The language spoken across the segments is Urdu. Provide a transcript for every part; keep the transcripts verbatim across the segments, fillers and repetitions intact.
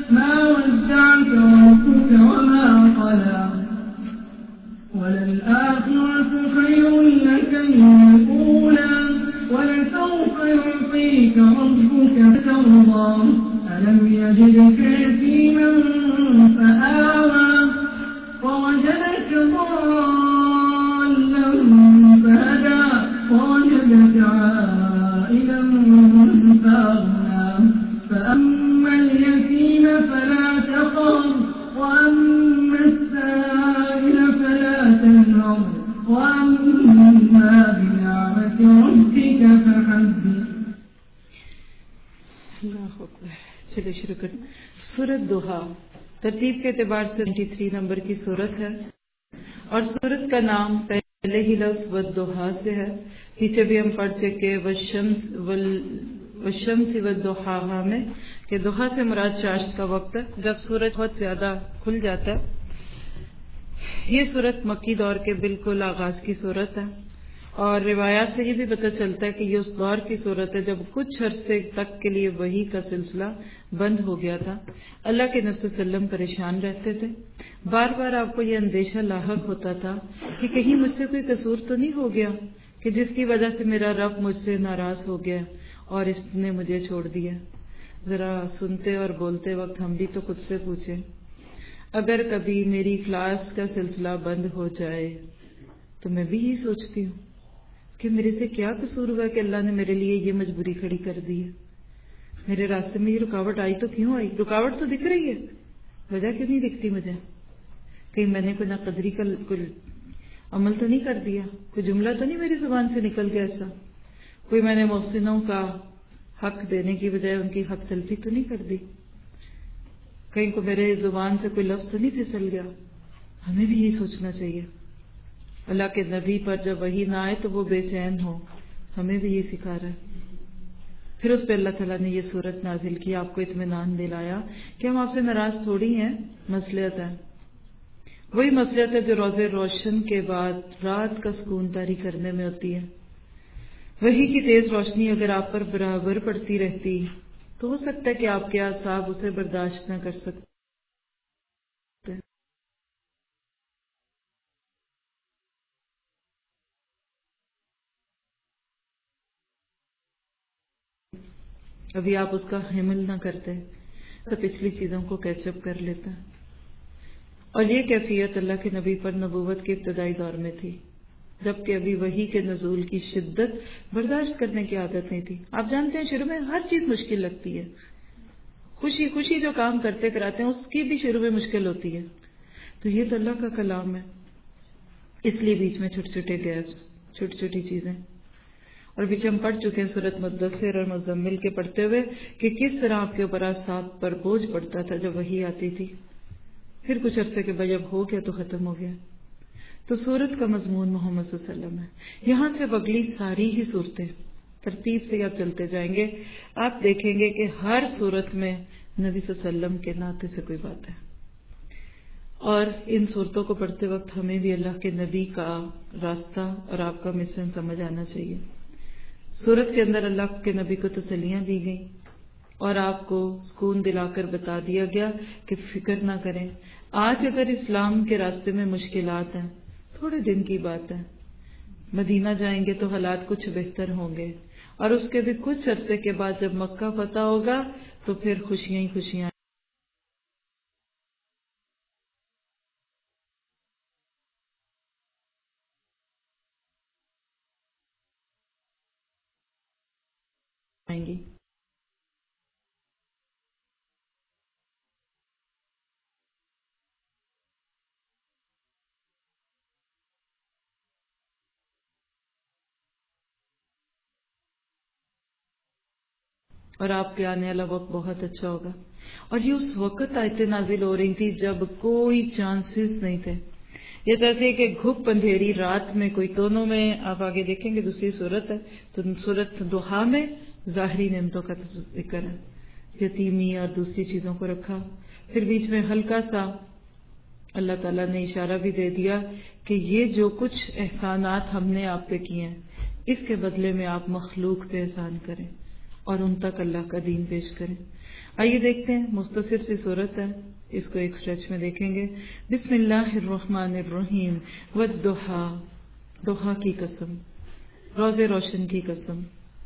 ما ودعك ربك وما قلى وللآخرة خير لك من الأولى ولسوف يعطيك ربك فترضى ألم يجدك يتيما فآوى ووجدك ضالا فهدى ووجدك عائلا فأغنى فأما اليتيم فلا تقهر وأما السائل فلا تنهر وأما بنعمة ربك فحدث. اللہ اکبر. چلے شروع کریں. سورۃ دوحا ترتیب کے اعتبار سے تینتیس نمبر کی سورت ہے اور سورت کا نام پہلے ہی لفظ والدوحا سے ہے. پیچھے بھی ہم پڑھ چکے والشمس والشمس والضحاہا میں کہ دوحا سے مراد چاشت کا وقت ہے جب سورج بہت زیادہ کھل جاتا ہے. یہ سورت مکی دور کے بالکل آغاز کی سورت ہے اور روایات سے یہ بھی پتہ چلتا ہے کہ یہ اس دور کی صورت ہے جب کچھ عرصے تک کے لیے وحی کا سلسلہ بند ہو گیا تھا. اللہ کے نبی صلی اللہ علیہ وسلم پریشان رہتے تھے. بار بار آپ کو یہ اندیشہ لاحق ہوتا تھا کہ کہیں مجھ سے کوئی قصور تو نہیں ہو گیا کہ جس کی وجہ سے میرا رب مجھ سے ناراض ہو گیا اور اس نے مجھے چھوڑ دیا. ذرا سنتے اور بولتے وقت ہم بھی تو خود سے پوچھیں اگر کبھی میری کلاس کا سلسلہ بند ہو جائے تو میں بھی یہی سوچتی ہوں کہ میرے سے کیا قصور ہوا کہ اللہ نے میرے لیے یہ مجبوری کھڑی کر دی ہے. میرے راستے میں یہ رکاوٹ آئی تو کیوں آئی؟ رکاوٹ تو دکھ رہی ہے, وجہ کیوں نہیں دکھتی مجھے؟ کہیں میں نے کوئی ناقدری کا کوئی عمل تو نہیں کر دیا, کوئی جملہ تو نہیں میری زبان سے نکل گیا ایسا, کوئی میں نے محسنوں کا حق دینے کی بجائے ان کی حق تلفی تو نہیں کر دی, کہیں کو میرے زبان سے کوئی لفظ تو نہیں پھسل گیا. ہمیں بھی یہی سوچنا چاہیے. اللہ کے نبی پر جب وحی نہ آئے تو وہ بے چین ہو, ہمیں بھی یہ سکھا رہا ہے. پھر اس پہ اللہ تعالیٰ نے یہ صورت نازل کی, آپ کو اطمینان دلایا کہ ہم آپ سے ناراض تھوڑی ہیں, مصلحت ہے. وہی مصلحت ہے جو روز روشن کے بعد رات کا سکون طاری کرنے میں ہوتی ہے. وحی کی تیز روشنی اگر آپ پر برابر پڑتی رہتی تو ہو سکتا ہے کہ آپ کے اعصاب اسے برداشت نہ کر سکتے. ابھی آپ اس کا حمل نہ کرتے, سب پچھلی چیزوں کو کیچ اپ کر لیتا. اور یہ کیفیت اللہ کے نبی پر نبوت کے ابتدائی دور میں تھی جبکہ ابھی وحی کے نزول کی شدت برداشت کرنے کی عادت نہیں تھی. آپ جانتے ہیں شروع میں ہر چیز مشکل لگتی ہے, خوشی خوشی جو کام کرتے کراتے ہیں اس کی بھی شروع میں مشکل ہوتی ہے. تو یہ تو اللہ کا کلام ہے, اس لیے بیچ میں چھوٹے چھوٹے گیپس, چھوٹی چھوٹی چیزیں. اور پیچھے ہم پڑھ چکے ہیں سورۃ مدثر اور مزمل کے پڑھتے ہوئے کہ کس طرح آپ کے اوپر اعصاب پر بوجھ پڑتا تھا جب وحی آتی تھی. پھر کچھ عرصے کے بعد جب ہو گیا تو ختم ہو گیا. تو سورت کا مضمون محمد صلی اللہ علیہ وسلم ہے. یہاں سے اگلی ساری ہی صورتیں ترتیب سے آپ چلتے جائیں گے, آپ دیکھیں گے کہ ہر صورت میں نبی صلی اللہ علیہ وسلم کے ناطے سے کوئی بات ہے. اور ان صورتوں کو پڑھتے وقت ہمیں بھی اللہ کے نبی کا راستہ اور آپ کا مشن سمجھ آنا چاہیے. سورت کے اندر اللہ کے نبی کو تسلیاں دی گئیں اور آپ کو سکون دلا کر بتا دیا گیا کہ فکر نہ کریں. آج اگر اسلام کے راستے میں مشکلات ہیں, تھوڑے دن کی بات ہے, مدینہ جائیں گے تو حالات کچھ بہتر ہوں گے اور اس کے بھی کچھ عرصے کے بعد جب مکہ فتح ہوگا تو پھر خوشیاں ہی خوشیاں آئیں گی. اور آپ کے آنے والا وقت بہت اچھا ہوگا. اور یہ اس وقت آیتیں نازل ہو رہی تھی جب کوئی چانسز نہیں تھے. یہ جیسے کہ گھپ اندھیری رات میں کوئی, دونوں میں آپ آگے دیکھیں گے دوسری صورت ہے تو صورت دوحا میں ظاہری نعمتوں کا ذکر ہے, یتیمی اور دوسری چیزوں کو رکھا. پھر بیچ میں ہلکا سا اللہ تعالیٰ نے اشارہ بھی دے دیا کہ یہ جو کچھ احسانات ہم نے آپ پہ کیے ہیں اس کے بدلے میں آپ مخلوق پہ احسان کریں اور ان تک اللہ کا دین پیش کریں. آئیے دیکھتے ہیں، مختصر سی صورت ہے، اس کو ایک سٹریچ میں دیکھیں گے. بسم اللہ الرحمن الرحیم. والضحیٰ، ضحیٰ کی قسم، روز روشن کی قسم.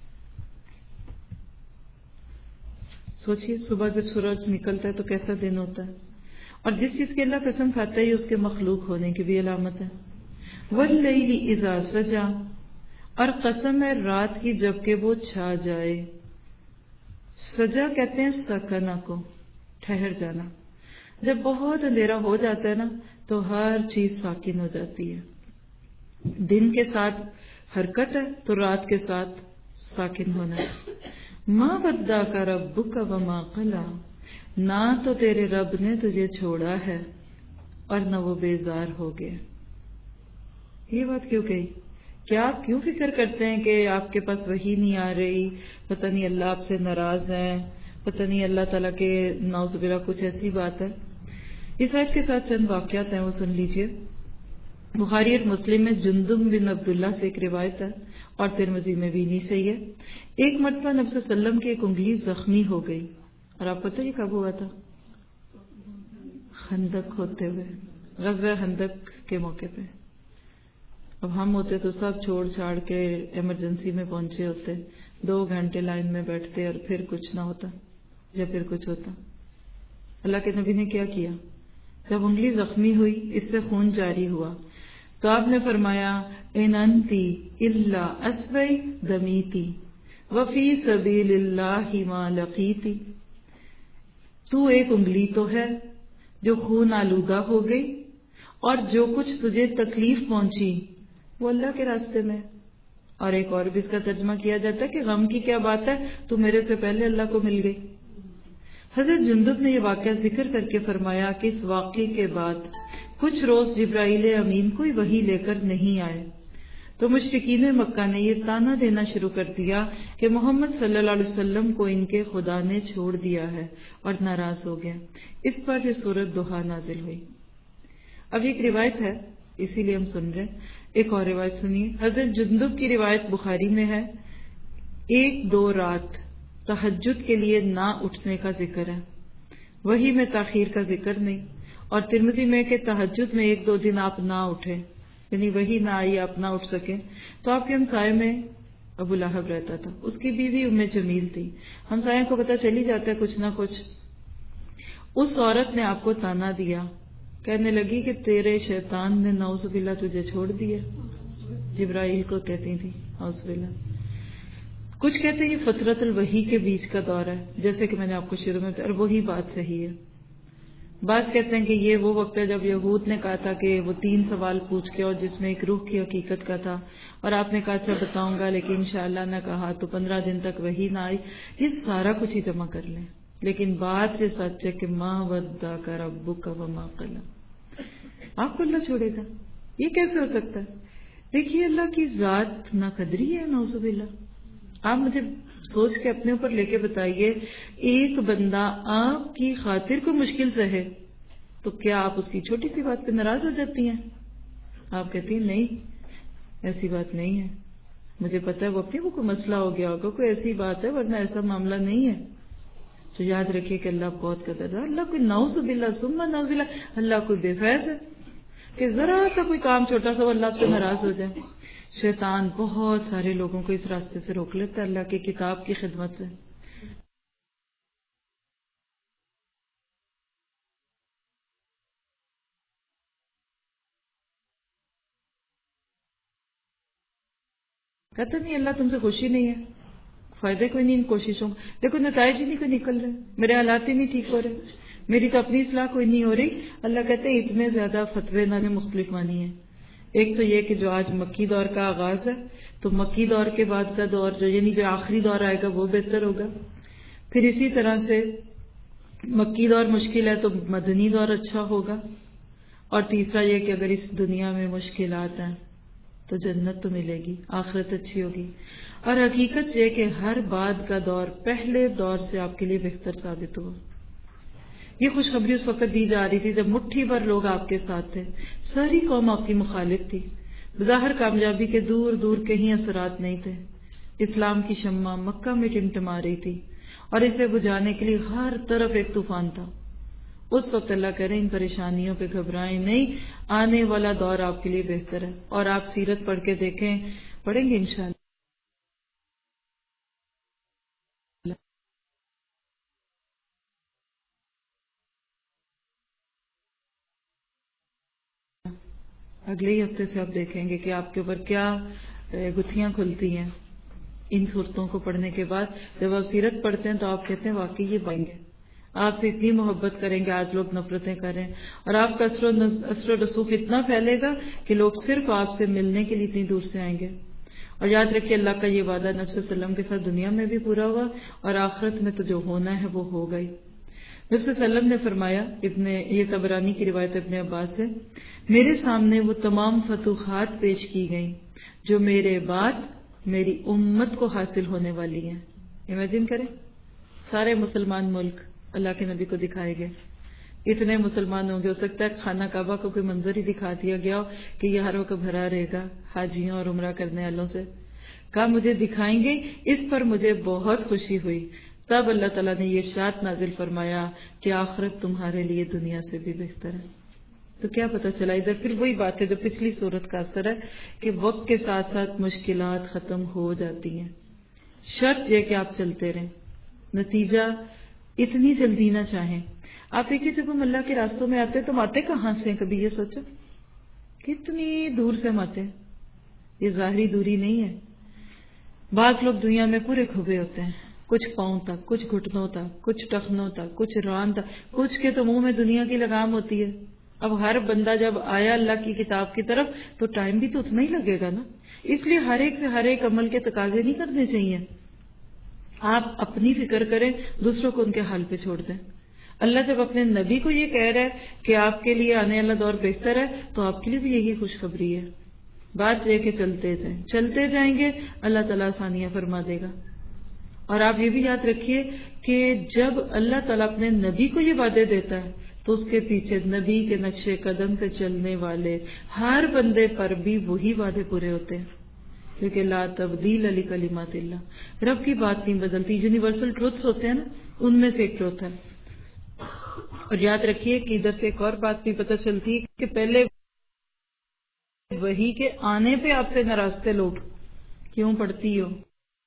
سوچئے صبح جب سورج نکلتا ہے تو کیسا دن ہوتا ہے، اور جس چیز کی اللہ قسم کھاتا ہے یہ اس کے مخلوق ہونے کی بھی علامت ہے. واللیل اذا سجا، اور قسم ہے رات کی جب کہ وہ چھا جائے. سجا کہتے ہیں سکنا کو، ٹھہر جانا. جب بہت اندھیرا ہو جاتا ہے نا تو ہر چیز ساکن ہو جاتی ہے. دن کے ساتھ حرکت ہے تو رات کے ساتھ ساکن ہونا ہے. ما ودعک ربک وما قلی، نہ تو تیرے رب نے تجھے چھوڑا ہے اور نہ وہ بیزار ہو گئے. یہ بات کیوں کہی؟ کیا آپ کیوں فکر کرتے ہیں کہ آپ کے پاس وحی نہیں آ رہی، پتہ نہیں اللہ آپ سے ناراض ہیں، پتہ نہیں اللہ تعالیٰ کے نعوذ باللہ کچھ ایسی بات ہے. اس آیت کے ساتھ چند واقعات ہیں، وہ سن لیجئے. بخاری اور مسلم میں جندب بن عبداللہ سے ایک روایت ہے، اور ترمذی میں بھی نہیں صحیح ہے. ایک مرتبہ نبی صلی اللہ علیہ وسلم کی ایک انگلی زخمی ہو گئی، اور آپ پتہ یہ کب ہوا تھا؟ خندق ہوتے ہوئے، غزوہ خندق کے موقع پہ. اب ہم ہوتے تو سب چھوڑ چھاڑ کے ایمرجنسی میں پہنچے ہوتے، دو گھنٹے لائن میں بیٹھتے اور پھر کچھ نہ ہوتا یا پھر کچھ ہوتا. اللہ کے نبی نے کیا کیا؟ جب انگلی زخمی ہوئی، اس سے خون جاری ہوا، تو آپ نے فرمایا ان انتی الا اسوی دمیتی وفی سبیل اللہ ما لقیتی. تو ایک انگلی تو ہے جو خون آلودہ ہو گئی، اور جو کچھ تجھے تکلیف پہنچی وہ اللہ کے راستے میں. اور ایک اور بھی اس کا ترجمہ کیا جاتا ہے کہ غم کی کیا بات ہے، تو میرے سے پہلے اللہ کو مل گئی. حضرت جندب نے یہ واقعہ ذکر کر کے فرمایا کہ اس واقعے کے بعد کچھ روز جبرائیل امین کوئی وحی لے کر نہیں آئے، تو مشرکین مکہ نے یہ تانا دینا شروع کر دیا کہ محمد صلی اللہ علیہ وسلم کو ان کے خدا نے چھوڑ دیا ہے اور ناراض ہو گیا. اس پر یہ سورۃ ضحیٰ نازل ہوئی. اب ایک روایت ہے، اسی لیے ہم سن رہے ہیں. ایک اور روایت سنیے. حضرت جندب کی روایت بخاری میں ہے، ایک دو رات تہجد کے لیے نہ اٹھنے کا ذکر ہے، وحی میں تاخیر کا ذکر نہیں. اور ترمذی میں کہ تہجد میں ایک دو دن آپ نہ اٹھیں، یعنی وحی نہ آئی، آپ نہ اٹھ سکیں. تو آپ کے ہمسائے میں ابو لہب رہتا تھا، اس کی بیوی ام جمیل تھی. ہمسایوں کو پتہ چل ہی جاتا ہے کچھ نہ کچھ. اس عورت نے آپ کو تانا دیا، کہنے لگی کہ تیرے شیطان نے نعوذ باللہ تجھے چھوڑ دیا. جبرائیل کو کہتی تھی نعوذ باللہ. کچھ کہتے ہیں یہ فترۃ الوحی کے بیچ کا دور ہے، جیسے کہ میں نے آپ کو شروع میں بتایا، اور وہی بات صحیح ہے. بعض کہتے ہیں کہ یہ وہ وقت ہے جب یہود نے کہا تھا کہ وہ تین سوال پوچھ کے، اور جس میں ایک روح کی حقیقت کا تھا، اور آپ نے کہا اچھا بتاؤں گا، لیکن انشاءاللہ نہ کہا تو پندرہ دن تک وحی نہ آئی. یہ سارا کچھ ہی جمع کر لیں، لیکن بات یہ سچ ہے کہ ما ودعک ربک وما قلی. آپ کو اللہ چھوڑے گا؟ یہ کیسے ہو سکتا ہے؟ دیکھیے اللہ کی ذات نا قدری ہے، نعوذ باللہ. آپ مجھے سوچ کے اپنے اوپر لے کے بتائیے، ایک بندہ آپ کی خاطر کو مشکل سہے تو کیا آپ اس کی چھوٹی سی بات پہ ناراض ہو جاتی ہیں؟ آپ کہتی ہیں نہیں، ایسی بات نہیں ہے، مجھے پتا ہے وہ اپنے وہ کوئی مسئلہ ہو گیا ہوگا، کوئی ایسی بات ہے، ورنہ ایسا معاملہ نہیں ہے. تو یاد رکھیے کہ اللہ بہت قدر ہے. اللہ کوئی نعوذ باللہ ثم نعوذ باللہ، اللہ کوئی بے فیض ہے کہ ذرا سا کوئی کام چھوٹا سا وہ اللہ سے ناراض ہو جائے. شیطان بہت سارے لوگوں کو اس راستے سے روک لیتا ہے اللہ کی کتاب کی خدمت سے. کہتا نہیں اللہ تم سے خوشی نہیں ہے، فائدے کوئی نہیں ان کوششوں. دیکھو نتائج ہی نہیں کوئی نکل رہے، میرے حالات ہی نہیں ٹھیک ہو رہے، میری تو اپنی اصلاح کوئی نہیں ہو رہی. اللہ کہتے ہیں اتنے زیادہ فتوے نہ مختلف معنی ہیں. ایک تو یہ کہ جو آج مکی دور کا آغاز ہے، تو مکی دور کے بعد کا دور جو یعنی جو آخری دور آئے گا وہ بہتر ہوگا. پھر اسی طرح سے مکی دور مشکل ہے تو مدنی دور اچھا ہوگا. اور تیسرا یہ کہ اگر اس دنیا میں مشکلات ہیں تو جنت تو ملے گی، آخرت اچھی ہوگی. اور حقیقت یہ کہ ہر بعد کا دور پہلے دور سے آپ کے لیے بہتر ثابت ہوا. یہ خوشخبری اس وقت دی جا رہی تھی جب مٹھی بھر لوگ آپ کے ساتھ تھے، ساری قوم آپ کی مخالف تھی. بظاہر کامیابی کے دور دور کہیں اثرات نہیں تھے، اسلام کی شمع مکہ میں ٹمٹما رہی تھی اور اسے بجھانے کے لیے ہر طرف ایک طوفان تھا. اس وقت اللہ کرے ان پریشانیوں پہ گھبرائیں نہیں، آنے والا دور آپ کے لیے بہتر ہے. اور آپ سیرت پڑھ کے دیکھیں، پڑھیں گے انشاءاللہ. اگلے ہی ہفتے سے آپ دیکھیں گے کہ آپ کے اوپر کیا گتھیاں کھلتی ہیں ان صورتوں کو پڑھنے کے بعد. جب آپ سیرت پڑھتے ہیں تو آپ کہتے ہیں واقعی یہ پائیں گے، آپ سے اتنی محبت کریں گے، آج لوگ نفرتیں کریں، اور آپ کا اثر و رسوخ اتنا پھیلے گا کہ لوگ صرف آپ سے ملنے کے لیے اتنی دور سے آئیں گے. اور یاد رکھیے اللہ کا یہ وعدہ نبی صلی اللہ علیہ وسلم کے ساتھ دنیا میں بھی پورا ہوا اور آخرت میں تو جو ہونا ہے وہ ہوگا ہی. نبی صلی اللہ علیہ وسلم نے فرمایا، ابن یہ طبرانی کی روایت ابن عباس سے، میرے سامنے وہ تمام فتوحات پیش کی گئیں جو میرے بعد میری امت کو حاصل ہونے والی ہیں. امیجن کریں، سارے مسلمان ملک اللہ کے نبی کو دکھائے گئے، اتنے مسلمان ہوں گے، ہو سکتا ہے خانہ کعبہ کو کوئی منظر ہی دکھا دیا گیا ہو کہ یہ ہر وقت بھرا رہے گا حاجیوں اور عمرہ کرنے والوں سے. کہا مجھے دکھائیں گے، اس پر مجھے بہت خوشی ہوئی. تب اللہ تعالیٰ نے یہ ارشاد نازل فرمایا کہ آخرت تمہارے لیے دنیا سے بھی بہتر ہے. تو کیا پتہ چلا، ادھر پھر وہی بات ہے جو پچھلی صورت کا اثر ہے کہ وقت کے ساتھ ساتھ مشکلات ختم ہو جاتی ہیں، شرط یہ کہ آپ چلتے رہیں، نتیجہ اتنی جلدی نہ چاہیں. آپ دیکھیے جب ہم اللہ کے راستوں میں آتے ہیں تو ہم آتے کہاں سے ہیں؟ کبھی یہ سوچو کتنی دور سے ہم آتے ہیں. یہ ظاہری دوری نہیں ہے. بعض لوگ دنیا میں پورے کھبے ہوتے ہیں، کچھ پاؤں تک، کچھ گھٹنوں تک، کچھ ٹخنوں تک، کچھ ران تک، کچھ کے تو منہ میں دنیا کی لگام ہوتی ہے. اب ہر بندہ جب آیا اللہ کی کتاب کی طرف تو ٹائم بھی تو اتنا ہی لگے گا نا. اس لیے ہر ایک سے ہر ایک عمل کے تقاضے نہیں کرنے چاہیے. آپ اپنی فکر کریں، دوسروں کو ان کے حال پہ چھوڑ دیں. اللہ جب اپنے نبی کو یہ کہہ رہا ہے کہ آپ کے لیے آنے والا دور بہتر ہے تو آپ کے لیے بھی یہی خوشخبری ہے. بات یہ کہ چلتے جائیں، چلتے جائیں گے اللہ تعالیٰ آسانیاں فرما دے گا. اور آپ یہ بھی یاد رکھیے کہ جب اللہ تعالیٰ اپنے نبی کو یہ وعدے دیتا ہے تو اس کے پیچھے نبی کے نقش قدم پہ چلنے والے ہر بندے پر بھی وہی وعدے پورے ہوتے ہیں، کیونکہ لا تبدیل لکلمات اللہ، رب کی بات نہیں بدلتی. یونیورسل ٹروتس ہوتے ہیں نا، ان میں سے ایک ٹروتھ ہے. اور یاد رکھیے کہ ادھر سے ایک اور بات بھی پتہ چلتی ہے کہ پہلے وہی کے آنے پہ آپ سے ناراض تھے لوگ، کیوں پڑھتی ہو،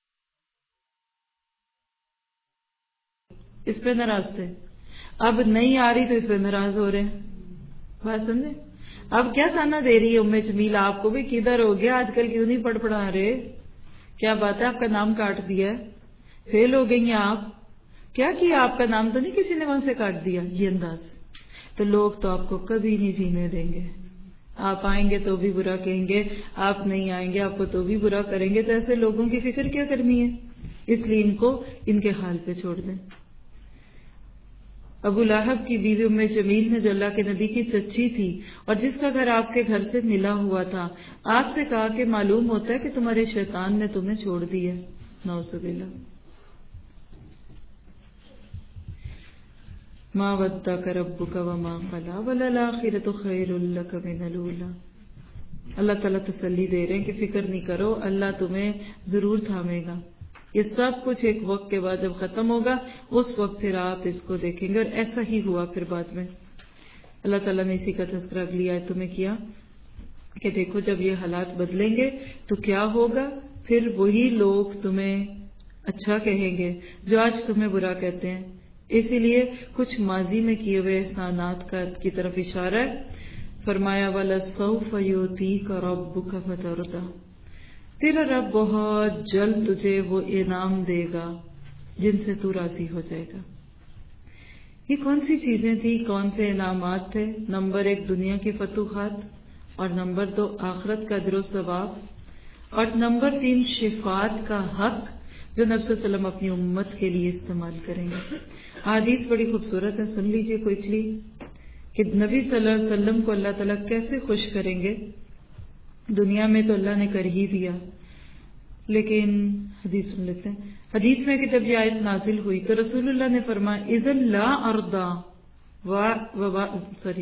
اس پہ ناراض تھے. اب نہیں آ رہی تو اس پہ ناراض ہو رہے ہیں. بات سمجھے؟ اب کیا تانا دے رہی ہے ام جمیل آپ کو بھی، کدھر ہو گیا آج کل، کیوں نہیں پڑھ پڑھا رہے، کیا بات ہے، آپ کا نام کاٹ دیا ہے، فیل ہو گئی ہیں آپ، کیا کیا، آپ کا نام تو نہیں کسی نے وہاں سے کاٹ دیا. یہ انداز تو لوگ تو آپ کو کبھی نہیں جینے دیں گے. آپ آئیں گے تو بھی برا کہیں گے، آپ نہیں آئیں گے آپ کو تو بھی برا کریں گے. تو ایسے لوگوں کی فکر کیا کرنی ہے؟ اس لیے ان کو ان کے حال پہ چھوڑ دیں. ابو لہب کی بیوی ام جمیل نے جو اللہ کے نبی کی چچی تھی اور جس کا گھر آپ کے گھر سے ملا ہوا تھا، آپ سے کہا کہ معلوم ہوتا ہے کہ تمہارے شیطان نے تمہیں چھوڑ دیا. نعوذ باللہ. ما ودعک ربک وما قلی وللآخرۃ خیر لک من الاولی. اللہ تعالیٰ تسلی دے رہے ہیں کہ فکر نہیں کرو، اللہ تمہیں ضرور تھامے گا. یہ سب کچھ ایک وقت کے بعد جب ختم ہوگا اس وقت پھر آپ اس کو دیکھیں گے. اور ایسا ہی ہوا پھر بعد میں. اللہ تعالیٰ نے اسی کا تذکرہ اگلی آیتوں میں کیا کہ دیکھو جب یہ حالات بدلیں گے تو کیا ہوگا، پھر وہی لوگ تمہیں اچھا کہیں گے جو آج تمہیں برا کہتے ہیں. اسی لیے کچھ ماضی میں کیے ہوئے احسانات کا کی طرف اشارہ ہے. فرمایا وَلَسَوْفَ يُؤْتِيكَ رَبُّكَ فَتَرْضَىٰ، تیرا رب بہت جلد تجھے وہ انعام دے گا جن سے تو راضی ہو جائے گا. یہ کون سی چیزیں تھی، کون سے انعامات تھے؟ نمبر ایک دنیا کی فتوحات، اور نمبر دو آخرت کا اجر و ثواب، اور نمبر تین شفاعت کا حق جو نبی صلی اللہ علیہ وسلم اپنی امت کے لیے استعمال کریں گے. حدیث بڑی خوبصورت ہے، سن لیجئے کوئکلی کہ نبی صلی اللہ علیہ وسلم کو اللہ تعالیٰ کیسے خوش کریں گے. دنیا میں تو اللہ نے کر ہی دیا، لیکن حدیث سن لیتے ہیں. حدیث میں کہ جب یہ آیت نازل ہوئی تو رسول اللہ نے فرمایا اذن لا ارضا و سوری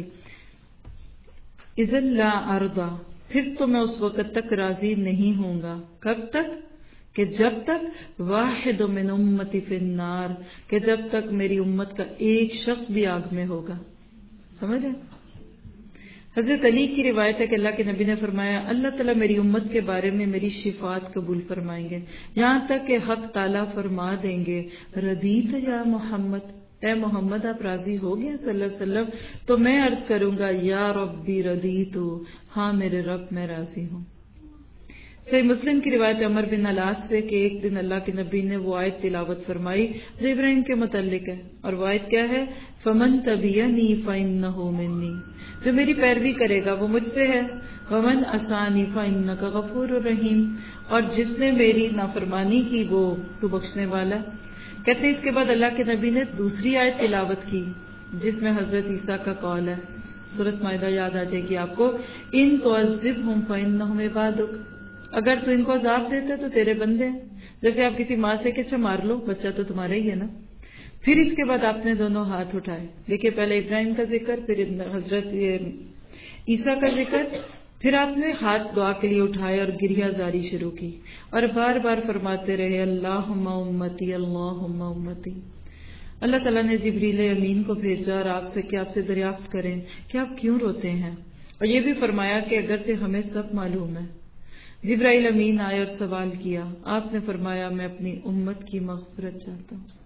اذن لا ارضا، پھر تو میں اس وقت تک راضی نہیں ہوں گا. کب تک؟ کہ جب تک واحد من امتی فی النار، کہ جب تک میری امت کا ایک شخص بھی آگ میں ہوگا. سمجھے؟ حضرت علی کی روایت ہے کہ اللہ کے نبی نے فرمایا اللہ تعالیٰ میری امت کے بارے میں میری شفاعت قبول فرمائیں گے، یہاں تک کہ حق تعالیٰ فرما دیں گے ردیت یا محمد، اے محمد آپ راضی ہو گئے صلی اللہ علیہ وسلم؟ تو میں عرض کروں گا یا ربی ردیت، ہاں میرے رب میں راضی ہوں. صحیح مسلم کی روایت عمر بن العاص سے کہ ایک دن اللہ کے نبی نے وہ آیت تلاوت فرمائی جو ابراہیم کے متعلق ہے، اور وہ آیت کیا ہے؟ فمن تبعنی فانہ منی، جو میری پیروی کرے گا وہ مجھ سے ہے، ومن عصانی فانک غفور رحیم، اور جس نے میری نافرمانی کی وہ تو بخشنے والا. کہتے ہیں اس کے بعد اللہ کے نبی نے دوسری آیت تلاوت کی جس میں حضرت عیسیٰ کا قول ہے. سورۃ مائدہ یاد آ جائے گی آپ کو، ان تعذبہم فانہم عبادک، اگر تو ان کو عذاب دیتے تو تیرے بندے ہیں. جیسے آپ کسی ماں سے کہ اچھا مار لو، بچہ تو تمہارا ہی ہے نا. پھر اس کے بعد آپ نے دونوں ہاتھ اٹھائے. دیکھیے پہلے ابراہیم کا ذکر، پھر حضرت عیسیٰ کا ذکر، پھر آپ نے ہاتھ دعا کے لیے اٹھائے اور گریہ زاری شروع کی اور بار بار فرماتے رہے اللہم امتی اللہم امتی. اللہ تعالیٰ نے جبریل امین کو بھیجا اور آپ سے کہ آپ سے دریافت کریں کہ آپ کیوں روتے ہیں، اور یہ بھی فرمایا کہ اگرچہ ہمیں سب معلوم ہے. جبرائیل امین آئے اور سوال کیا، آپ نے فرمایا میں اپنی امت کی مغفرت چاہتا ہوں.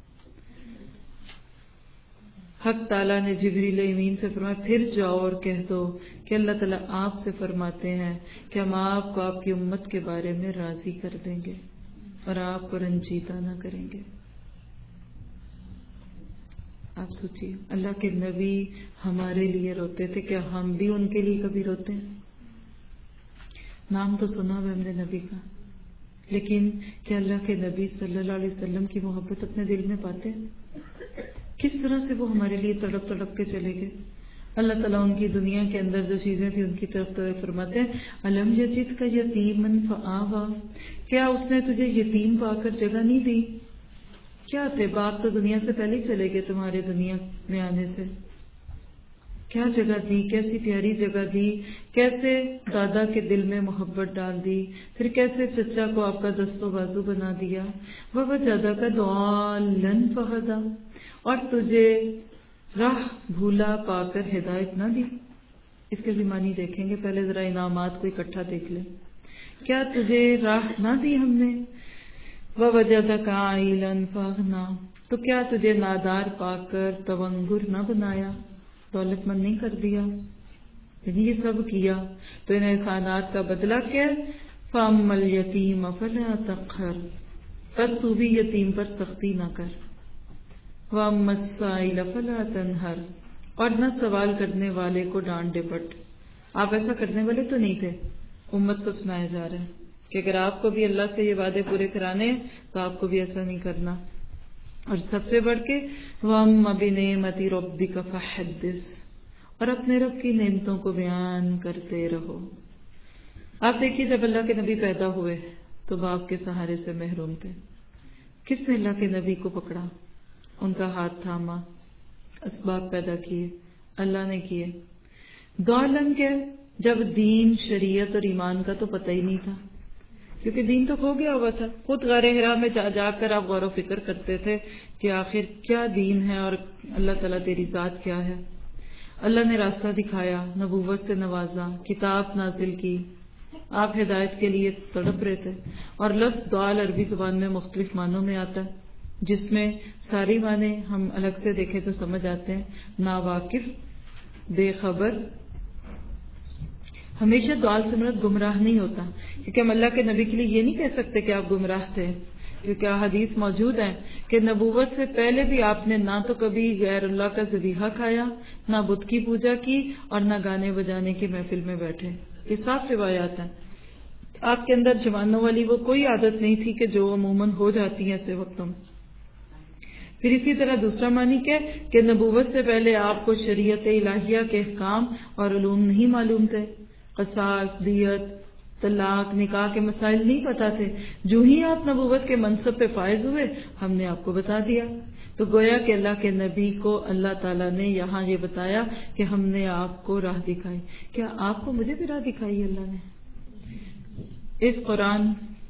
حق تعالیٰ نے جبریل امین سے فرمایا پھر جاؤ اور کہہ دو کہ اللہ تعالیٰ آپ سے فرماتے ہیں کہ ہم آپ کو آپ کی امت کے بارے میں راضی کر دیں گے اور آپ کو رنجیدہ نہ کریں گے. آپ سوچیے اللہ کے نبی ہمارے لیے روتے تھے، کیا ہم بھی ان کے لیے کبھی روتے ہیں؟ نام تو سنا ہوا ہم نے نبی کا، لیکن کیا اللہ کے نبی صلی اللہ علیہ وسلم کی محبت اپنے دل میں پاتے ہیں؟ کس طرح سے وہ ہمارے لیے تڑپ تڑپ کے چلے گئے. اللہ تعالیٰ ان کی دنیا کے اندر جو چیزیں تھیں ان کی طرف تو فرماتے ہیں الم یجد کا یتیما فآویٰ، کیا اس نے تجھے یتیم پا کر جگہ نہیں دی؟ کیا تھے باپ تو دنیا سے پہلے ہی چلے گئے تمہارے دنیا میں آنے سے. کیا جگہ دی، کیسی پیاری جگہ دی، کیسے دادا کے دل میں محبت ڈال دی، پھر کیسے چچا کو آپ کا دست و بازو بنا دیا. ووجدک کا ضالا فہدی، اور تجھے راہ بھولا پا کر ہدایت نہ دی. اس کے بھی معنی دیکھیں گے، پہلے ذرا انعامات کو اکٹھا دیکھ لیں. کیا تجھے راہ نہ دی ہم نے؟ ووجدک عائلا فاغنی، تو کیا تجھے نادار پا کر تونگر نہ بنایا، دولت مند نہیں کر دیا. یعنی یہ سب کیا تو ان احسانات کا بدلہ کیا؟ فَأَمَّا الْيَتِيمَ فَلَا تَقْهَرْ، بس تو بھی یتیم پر سختی نہ کر. وَأَمَّا السَّائِلَ فَلَا تَنْهَرْ، اور نہ سوال کرنے والے کو ڈانٹ ڈپٹ. آپ ایسا کرنے والے تو نہیں تھے. امت کو سنایا جا رہا ہے کہ اگر آپ کو بھی اللہ سے یہ وعدے پورے کرانے تو آپ کو بھی ایسا نہیں کرنا. اور سب سے بڑھ کے وَأَمَّا بِنِعْمَتِ رَبِّكَ فَحَدِّثْ، اور اپنے رب کی نعمتوں کو بیان کرتے رہو. آپ دیکھیے جب اللہ کے نبی پیدا ہوئے تو باپ کے سہارے سے محروم تھے. کس نے اللہ کے نبی کو پکڑا، ان کا ہاتھ تھاما، اسباب پیدا کیے، اللہ نے کیے. دو عالم کے جب دین شریعت اور ایمان کا تو پتہ ہی نہیں تھا، کیونکہ دین تو کھو گیا ہوا تھا. خود غار حرا میں جا جا کر آپ غور و فکر کرتے تھے کہ آخر کیا دین ہے اور اللہ تعالیٰ تیری ذات کیا ہے. اللہ نے راستہ دکھایا، نبوت سے نوازا، کتاب نازل کی، آپ ہدایت کے لیے تڑپ رہے تھے. اور لفظ دعال عربی زبان میں مختلف معنوں میں آتا ہے، جس میں ساری معنی ہم الگ سے دیکھیں تو سمجھ آتے ہیں. ناواقف، بے خبر. ہمیشہ دعال سے مراد گمراہ نہیں ہوتا، کیونکہ ہم اللہ کے نبی کے لیے یہ نہیں کہہ سکتے کہ آپ گمراہ تھے، کیونکہ حدیث موجود ہے کہ نبوت سے پہلے بھی آپ نے نہ تو کبھی غیر اللہ کا ذبیحہ کھایا، نہ بت کی پوجا کی، اور نہ گانے بجانے کی محفل میں بیٹھے. یہ صاف روایات ہیں. آپ کے اندر جوانوں والی وہ کوئی عادت نہیں تھی کہ جو عموماً ہو جاتی ہے ایسے وقتوں میں. پھر اسی طرح دوسرا معنی کیا کہ نبوت سے پہلے آپ کو شریعت الہیہ کے احکام اور علوم نہیں معلوم تھے. قصاص، دیت، طلاق، نکاح کے مسائل نہیں پتا تھے. جو ہی آپ نبوت کے منصب پہ فائز ہوئے ہم نے آپ کو بتا دیا. تو گویا کہ اللہ کے نبی کو اللہ تعالیٰ نے یہاں یہ بتایا کہ ہم نے آپ کو راہ دکھائی. کیا آپ کو مجھے بھی راہ دکھائی اللہ نے؟ اس قرآن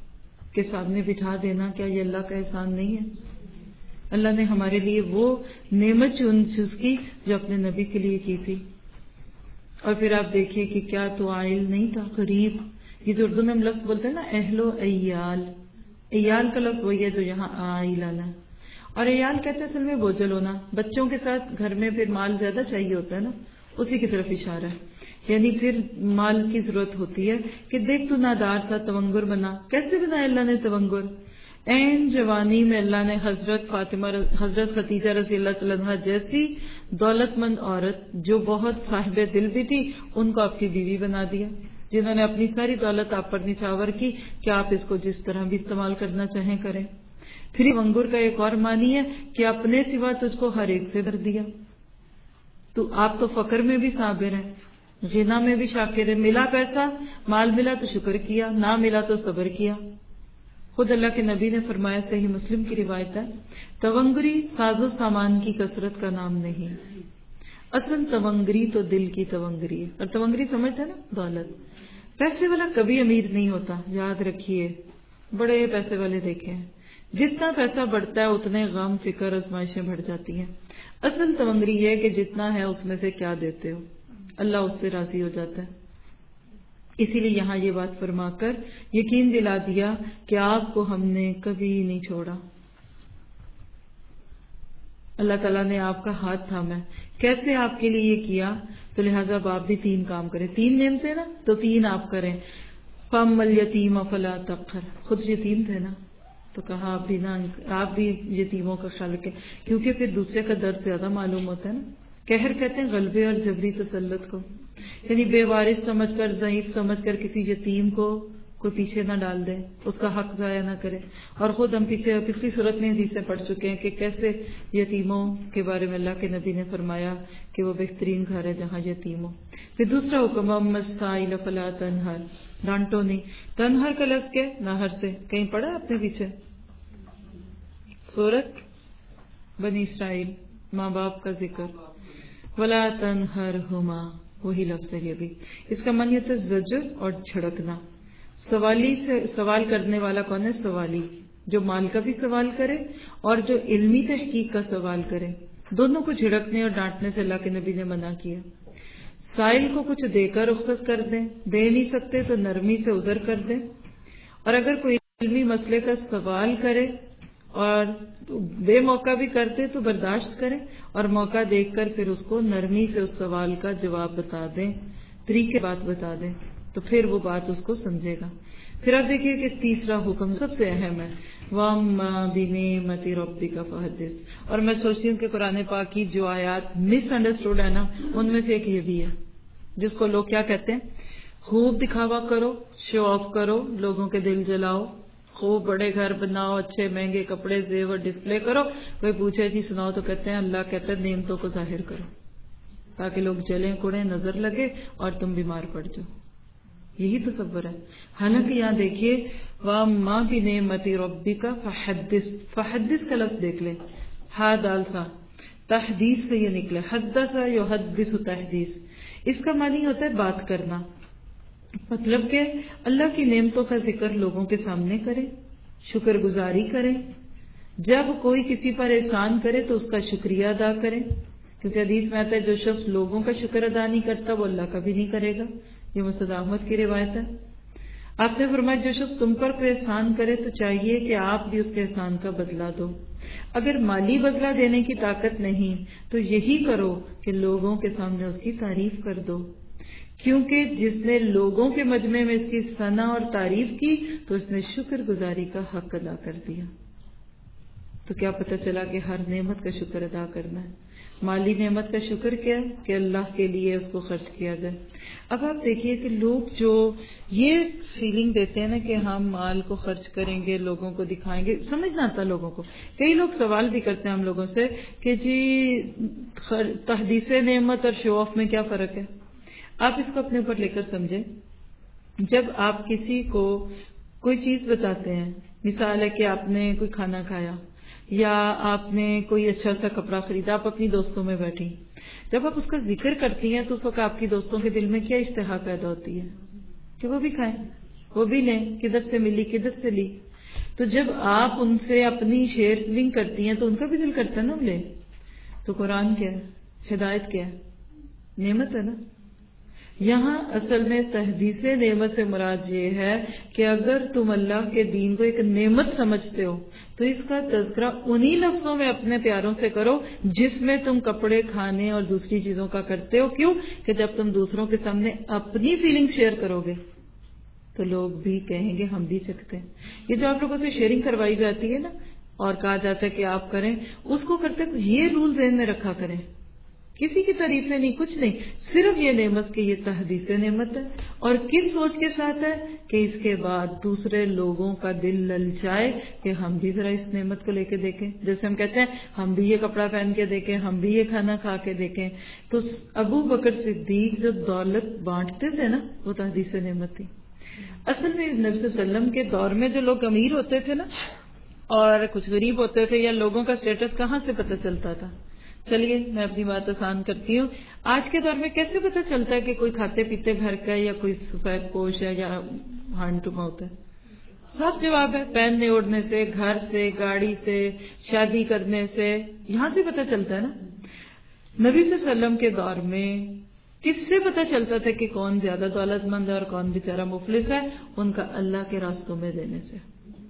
کے سامنے بٹھا دینا، کیا یہ اللہ کا احسان نہیں ہے؟ اللہ نے ہمارے لیے وہ نعمت چوز کی جو اپنے نبی کے لیے کی تھی. اور پھر آپ دیکھیے کہ کیا تو عائل نہیں تھا، قریب. یہ جو اردو میں ہم لفظ بولتے ہیں نا اہل و عیال، عیال کا لفظ وہی ہے جو یہاں عائل آنا ہے. اور عیال کہتے ہیں اصل میں بوجھل ہونا، بچوں کے ساتھ گھر میں پھر مال زیادہ چاہیے ہوتا ہے نا، اسی کی طرف اشارہ ہے. یعنی پھر مال کی ضرورت ہوتی ہے کہ دیکھ تو نادار تھا، تونگر بنا. کیسے بنایا اللہ نے تونگر؟ این جوانی میں اللہ نے حضرت فاطمہ حضرت خدیجہ رضی اللہ تعالیٰ عنہا جیسی دولت مند عورت جو بہت صاحب دل بھی تھی ان کو آپ کی بیوی بنا دیا، جنہوں نے اپنی ساری دولت آپ پر نچھاور کی کہ آپ اس کو جس طرح بھی استعمال کرنا چاہیں کریں. پھر ونگر کا ایک اور معنی ہے کہ اپنے سوا تجھ کو ہر ایک سے بھر دیا. تو آپ تو فقر میں بھی صابر ہیں، غنا میں بھی شاکر ہے. ملا پیسہ، مال ملا تو شکر کیا، نہ ملا تو صبر کیا. خود اللہ کے نبی نے فرمایا، صحیح مسلم کی روایت ہے، تونگری ساز و سامان کی کثرت کا نام نہیں، اصل تونگری تو دل کی تونگری ہے. اور تونگری سمجھتے ہیں نا دولت. پیسے والا کبھی امیر نہیں ہوتا، یاد رکھیے. بڑے پیسے والے دیکھے ہیں، جتنا پیسہ بڑھتا ہے اتنے غم فکر آزمائشیں بڑھ جاتی ہیں. اصل تونگری یہ ہے کہ جتنا ہے اس میں سے کیا دیتے ہو، اللہ اس سے راضی ہو جاتا ہے. اسی لیے یہاں یہ بات فرما کر یقین دلا دیا کہ آپ کو ہم نے کبھی نہیں چھوڑا. اللہ تعالیٰ نے آپ کا ہاتھ تھاما ہے. کیسے آپ کے لیے یہ کیا؟ تو لہٰذا اب آپ بھی تین کام کریں. تین نعمتیں نا تو تین آپ کریں. فَأَمَّا الْيَتِيمَ فَلَا تَقْهَرْ. خود یتیم تھے نا تو کہا آپ بھی نا آپ بھی یتیموں کا خیال رکھیں، کیونکہ پھر دوسرے کا درد زیادہ معلوم ہوتا ہے نا. قہر کہتے ہیں غلبے اور جبری تسلط کو، یعنی بے وارث سمجھ کر ضعیف سمجھ کر کسی یتیم کو کوئی پیچھے نہ ڈال دے، اس کا حق ضائع نہ کرے. اور خود ہم پیچھے پچھلی صورت میں حدیثیں پڑھ چکے ہیں کہ کیسے یتیموں کے بارے میں اللہ کے نبی نے فرمایا کہ وہ بہترین گھر ہے جہاں یتیم ہو. پھر دوسرا حکم وَأَمَّا السَّائِلَ فَلَا تَنْهَرْ. ڈانٹو نہیں. تنہر کا لفظ کیا؟ نہر سے. کہیں پڑھا آپ نے پیچھے سورت بنی اسرائیل ماں باپ کا ذکر. وَلَا تَنْهَرْهُمَا وہی لفظ ہے یہ بھی. اس کا معنی ہوتا ہے زجر اور جھڑکنا. سوالی سے سوال کرنے والا کون ہے؟ سوالی، جو مال کا بھی سوال کرے اور جو علمی تحقیق کا سوال کرے. دونوں کو جھڑکنے اور ڈانٹنے سے اللہ کے نبی نے منع کیا. سائل کو کچھ دے کر رخصت کر دیں، دے نہیں سکتے تو نرمی سے عذر کر دیں. اور اگر کوئی علمی مسئلے کا سوال کرے اور بے موقع بھی کرتے تو برداشت کریں اور موقع دیکھ کر پھر اس کو نرمی سے اس سوال کا جواب بتا دیں، طریقے بات بتا دیں، تو پھر وہ بات اس کو سمجھے گا. پھر آپ دیکھیے کہ تیسرا حکم سب سے اہم ہے، وَأَمَّا بِنِعْمَتِ رَبِّكَ فَحَدِّثْ. اور میں سوچتی ہوں کہ قرآن پاک کی جو آیات مس انڈرسٹوڈ ہے نا ان میں سے ایک یہ بھی ہے، جس کو لوگ کیا کہتے ہیں، خوب دکھاوا کرو، شو آف کرو، لوگوں کے دل جلاؤ، خوب بڑے گھر بناؤ، اچھے مہنگے کپڑے زیور ڈسپلے کرو. کوئی پوچھے جی سناؤ تو کہتے ہیں اللہ کہتا ہے نعمتوں کو ظاہر کرو تاکہ لوگ جلیں کڑیں، نظر لگے اور تم بیمار پڑ جاؤ. یہی تصور ہے. حالانکہ یہاں دیکھیے وَأَمَّا بِنِعْمَتِ رَبِّكَ فَحَدِّثْ. فَحَدِّثْ کا لفظ دیکھ لیں، ہا دال سا تحدیث سے یہ نکلے، حدث یحدث تحدیث. اس کا معنی ہوتا ہے بات کرنا. مطلب کہ اللہ کی نعمتوں کا ذکر لوگوں کے سامنے کرے، شکر گزاری کرے. جب کوئی کسی پر احسان کرے تو اس کا شکریہ ادا کرے، کیونکہ حدیث میں آتا ہے جو شخص لوگوں کا شکر ادا نہیں کرتا وہ اللہ کا بھی نہیں کرے گا. یہ مسعود احمد کی روایت ہے. آپ نے فرمایا جو شخص تم پر کوئی احسان کرے تو چاہیے کہ آپ بھی اس کے احسان کا بدلہ دو. اگر مالی بدلہ دینے کی طاقت نہیں تو یہی کرو کہ لوگوں کے سامنے اس کی تعریف کر دو، کیونکہ جس نے لوگوں کے مجمع میں اس کی ثنا اور تعریف کی تو اس نے شکر گزاری کا حق ادا کر دیا. تو کیا پتہ چلا کہ ہر نعمت کا شکر ادا کرنا ہے. مالی نعمت کا شکر کیا ہے کہ اللہ کے لیے اس کو خرچ کیا جائے. اب آپ دیکھیے کہ لوگ جو یہ فیلنگ دیتے ہیں نا کہ ہم مال کو خرچ کریں گے، لوگوں کو دکھائیں گے، سمجھ نہ آتا لوگوں کو. کئی لوگ سوال بھی کرتے ہیں ہم لوگوں سے کہ جی تحدیث نعمت اور شو آف میں کیا فرق ہے. آپ اس کو اپنے اوپر لے کر سمجھیں. جب آپ کسی کو کوئی چیز بتاتے ہیں، مثال ہے کہ آپ نے کوئی کھانا کھایا یا آپ نے کوئی اچھا سا کپڑا خریدا، آپ اپنی دوستوں میں بیٹھی، جب آپ اس کا ذکر کرتی ہیں تو اس وقت آپ کی دوستوں کے دل میں کیا اشتہا پیدا ہوتی ہے کہ وہ بھی کھائیں، وہ بھی لیں، کدھر سے ملی کدھر سے لی. تو جب آپ ان سے اپنی شیئرنگ کرتی ہیں تو ان کا بھی دل کرتا ہے نا لے. تو قرآن کیا ہے؟ ہدایت کیا ہے؟ نعمت ہے نا. یہاں اصل میں تحدیث نعمت سے مراد یہ ہے کہ اگر تم اللہ کے دین کو ایک نعمت سمجھتے ہو تو اس کا تذکرہ انہی لفظوں میں اپنے پیاروں سے کرو جس میں تم کپڑے کھانے اور دوسری چیزوں کا کرتے ہو. کیوں کہ جب تم دوسروں کے سامنے اپنی فیلنگ شیئر کرو گے تو لوگ بھی کہیں گے ہم بھی سکتے ہیں. یہ جو آپ لوگوں سے شیئرنگ کروائی جاتی ہے نا اور کہا جاتا ہے کہ آپ کریں، اس کو کرتے یہ رول ذہن میں رکھا کریں. کسی کی تعریفیں نہیں، کچھ نہیں، صرف یہ نعمت کہ یہ تحدیث نعمت ہے. اور کس سوچ کے ساتھ ہے کہ اس کے بعد دوسرے لوگوں کا دل للچائے کہ ہم بھی ذرا اس نعمت کو لے کے دیکھیں. جیسے ہم کہتے ہیں ہم بھی یہ کپڑا پہن کے دیکھیں، ہم بھی یہ کھانا کھا کے دیکھیں. تو ابو بکر صدیق جو دولت بانٹتے تھے نا وہ تحدیث نعمت تھی. اصل میں نبی صلی اللہ علیہ وسلم کے دور میں جو لوگ امیر ہوتے تھے نا اور کچھ غریب ہوتے تھے یا لوگوں کا سٹیٹس کہاں سے پتہ چلتا تھا؟ چلیے میں اپنی بات آسان کرتی ہوں. آج کے دور میں کیسے پتہ چلتا ہے کہ کوئی کھاتے پیتے گھر کا یا کوئی سفید پوش ہے یا ہینڈ ٹو ماؤتھ ہے؟ صاف جواب ہے پہننے اوڑھنے سے، گھر سے، گاڑی سے، شادی کرنے سے، یہاں سے پتہ چلتا ہے نا. نبی صلی اللہ علیہ وسلم کے دور میں کس سے پتہ چلتا تھا کہ کون زیادہ دولت مند ہے اور کون بیچارہ مفلس ہے؟ ان کا اللہ کے راستوں میں دینے سے.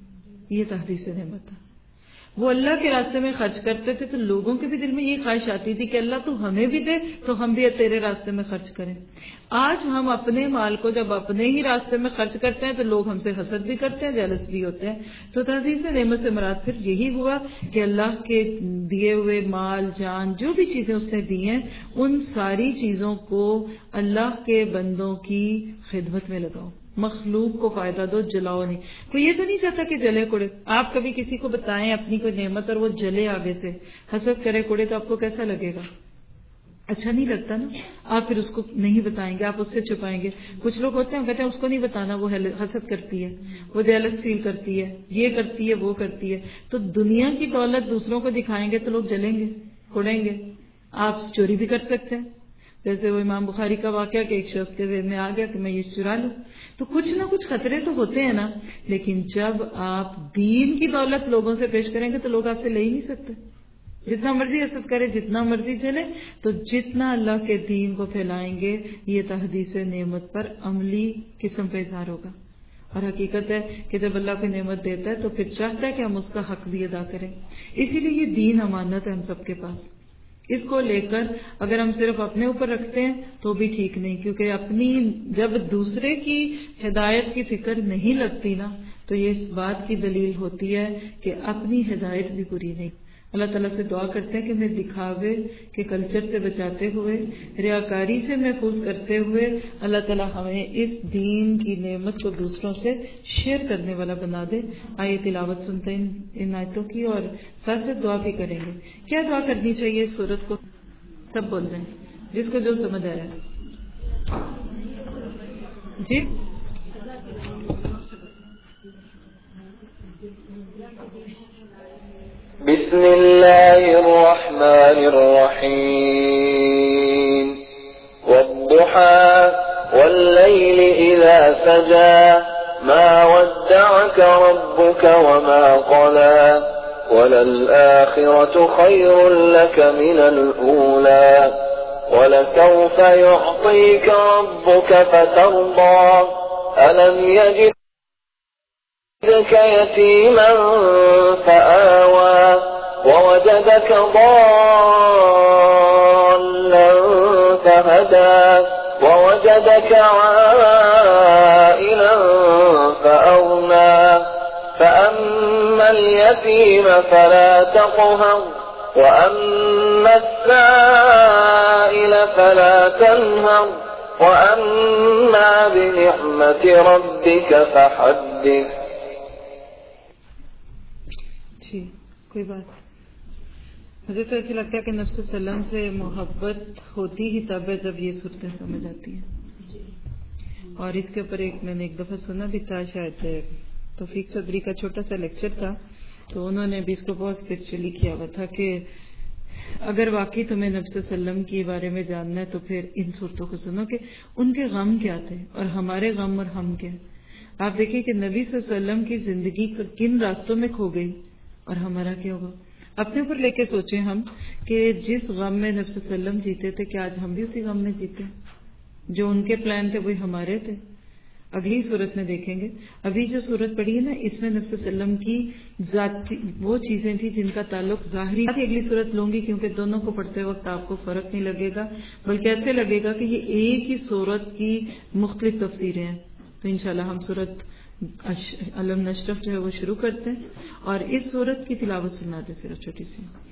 یہ تحدیث نعمت ہے. وہ اللہ کے راستے میں خرچ کرتے تھے تو لوگوں کے بھی دل میں یہ خواہش آتی تھی کہ اللہ تو ہمیں بھی دے تو ہم بھی تیرے راستے میں خرچ کریں. آج ہم اپنے مال کو جب اپنے ہی راستے میں خرچ کرتے ہیں تو لوگ ہم سے حسد بھی کرتے ہیں، جیلس بھی ہوتے ہیں. تو تحدیث نعمت سے مراد پھر یہی ہوا کہ اللہ کے دیے ہوئے مال جان جو بھی چیزیں اس نے دی ہیں ان ساری چیزوں کو اللہ کے بندوں کی خدمت میں لگاؤ، مخلوق کو فائدہ دو، جلاؤ نہیں. کوئی یہ تو نہیں چاہتا کہ جلے کوڑے. آپ کبھی کسی کو بتائیں اپنی کوئی نعمت اور وہ جلے آگے سے، حسد کرے کوڑے تو آپ کو کیسا لگے گا؟ اچھا نہیں لگتا نا. آپ پھر اس کو نہیں بتائیں گے، آپ اس سے چھپائیں گے. کچھ لوگ ہوتے ہیں کہتے ہیں اس کو نہیں بتانا، وہ حسد کرتی ہے، وہ جیلس فیل کرتی ہے، یہ کرتی ہے، وہ کرتی ہے. تو دنیا کی دولت دوسروں کو دکھائیں گے تو لوگ جلیں گے، کوڑیں گے. آپ چوری بھی کر سکتے ہیں، جیسے وہ امام بخاری کا واقعہ کہ ایک شخص کے ذہن میں آ گیا کہ میں یہ چرا لوں. تو کچھ نہ کچھ خطرے تو ہوتے ہیں نا. لیکن جب آپ دین کی دولت لوگوں سے پیش کریں گے تو لوگ آپ سے لے ہی نہیں سکتے. جتنا مرضی حسد کرے، جتنا مرضی چلے، تو جتنا اللہ کے دین کو پھیلائیں گے یہ تحدیث نعمت پر عملی قسم کا اظہار ہوگا. اور حقیقت ہے کہ جب اللہ کو نعمت دیتا ہے تو پھر چاہتا ہے کہ ہم اس کا حق بھی ادا کریں. اسی لیے یہ دین امانت ہے ہم سب کے پاس. اس کو لے کر اگر ہم صرف اپنے اوپر رکھتے ہیں تو بھی ٹھیک نہیں، کیونکہ اپنی جب دوسرے کی ہدایت کی فکر نہیں لگتی نا تو یہ اس بات کی دلیل ہوتی ہے کہ اپنی ہدایت بھی پوری نہیں. اللہ تعالیٰ سے دعا کرتے ہیں کہ ہمیں دکھاوے کے کلچر سے بچاتے ہوئے، ریاکاری سے محفوظ کرتے ہوئے اللہ تعالیٰ ہمیں اس دین کی نعمت کو دوسروں سے شیئر کرنے والا بنا دے. آئیے تلاوت سنتے ہیں ان آیتوں کی اور ساتھ ساتھ دعا بھی کریں گے. کیا دعا کرنی چاہیے اس صورت کو؟ سب بول رہے ہیں جس کو جو سمجھ آیا. جی بسم الله الرحمن الرحيم والضحى والليل إذا سجى ما ودعك ربك وما قلى وللآخرة خير لك من الأولى ولسوف يعطيك ربك فترضى ألم يجد وجدك يتيما فآوى ووجدك ضالا فهدى ووجدك عائلا فأغنى فأما اليتيم فلا تقهر وأما السائل فلا تنهر وأما بنعمة ربك فحدث. جی کوئی بات. مجھے تو ایسے لگتا ہے کہ نبی صلی اللہ علیہ وسلم سے محبت ہوتی ہی تب ہے جب یہ صورتیں سمجھ آتی ہیں. اور اس کے اوپر ایک میں نے ایک دفعہ سنا بھی تھا، شاید توفیق چودھری کا چھوٹا سا لیکچر تھا، تو انہوں نے بھی اس کو بہت اسپرچولی کیا ہوا تھا کہ اگر واقعی تمہیں نبی صلی اللہ علیہ وسلم کے بارے میں جاننا ہے تو پھر ان صورتوں کو سنو کہ ان کے غم کیا تھے اور ہمارے غم اور ہم کیا. آپ دیکھیں کہ نبی صلی اللہ علیہ وسلم کی زندگی کن راستوں میں کھو گئی اور ہمارا کیا ہوگا. اپنے اوپر لے کے سوچیں ہم کہ جس غم میں نبی صلی اللہ علیہ وسلم جیتے تھے کیا آج ہم بھی اسی غم میں جیتے ہیں؟ جو ان کے پلان تھے وہی ہمارے تھے. اگلی صورت میں دیکھیں گے. ابھی جو صورت پڑھی ہے نا اس میں نبی صلی اللہ علیہ وسلم کی ذاتی وہ چیزیں تھیں جن کا تعلق ظاہری. اگلی صورت لوں گی کیونکہ دونوں کو پڑھتے وقت آپ کو فرق نہیں لگے گا بلکہ ایسے لگے گا کہ یہ ایک ہی صورت کی مختلف تفسیریں ہیں. تو انشاءاللہ ہم صورت علم نشرف جو ہے وہ شروع کرتے ہیں اور اس صورت کی تلاوت سنا دیں صرف چھوٹی سی.